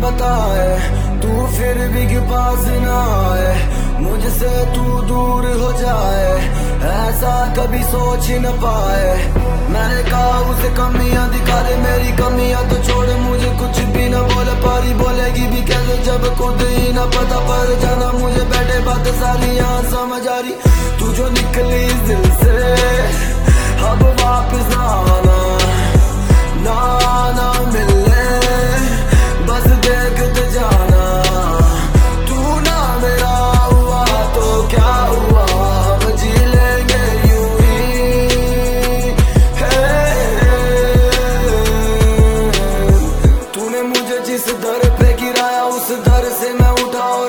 बताए, तू फिर भी के पास ना आए, मुझसे तू दूर हो जाए, ऐसा कभी सोच ही न पाए। मैंने कहा उसे कमियां दिखा दे, मेरी कमियां तो छोड़, मुझे कुछ भी न बोले पारी, बोलेगी भी कैसे जब खुद ही न पता पर जाना, मुझे बैठे बात सारी यहाँ समझ आ रही। तू जो निकली दिल से अब वापस ना आना, ना ना मिलने बस देखते जाना। तू ना मेरा हुआ तो क्या हुआ, हम जी लेंगे यूं ही। तूने मुझे जिस दर पे गिराया उस दर से मैं उठा और